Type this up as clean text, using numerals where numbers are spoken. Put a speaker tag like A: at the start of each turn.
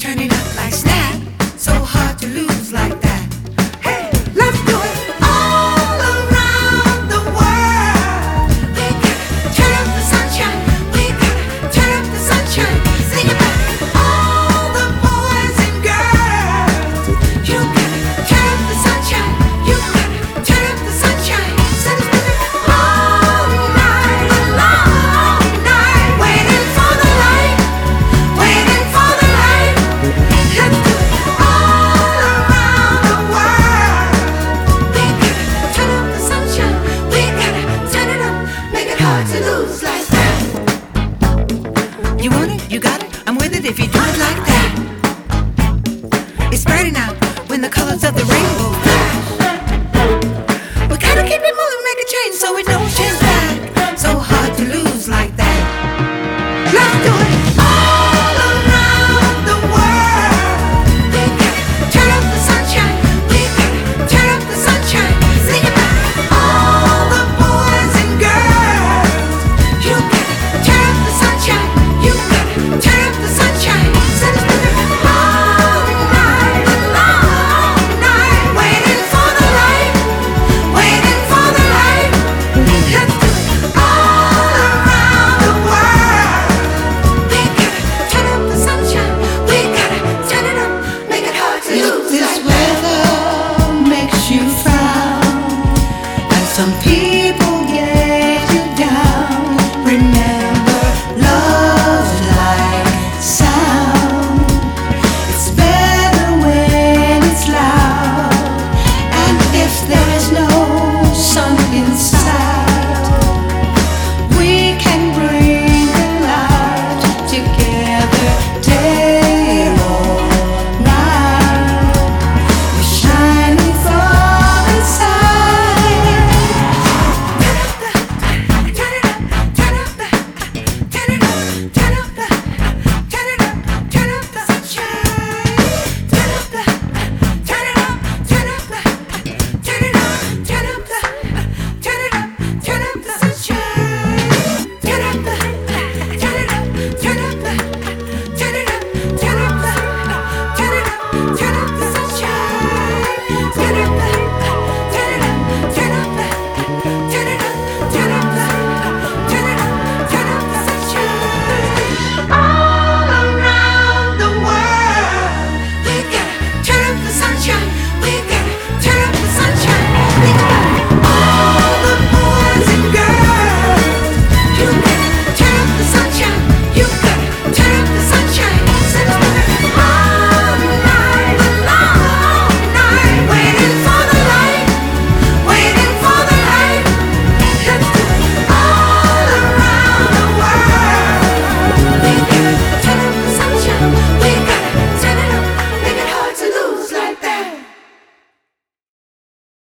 A: turn it up like snap. So hard to lose like that. Hey, let's do it all around the world. We gotta turn up the sunshine. We gotta turn up the sunshine. Sing it back, all the boys and girls. You gotta turn up the sunshine. You gotta turn up the sunshine. Sing it all night long, night, waiting for the light, waiting for the light. Let's do it all around the world. We gotta turn up the sunshine. We gotta turn it up, make it hard to lose like that. You want it, you got it, I'm with it if you do it like that. It's brighter now when the colors of the rainbow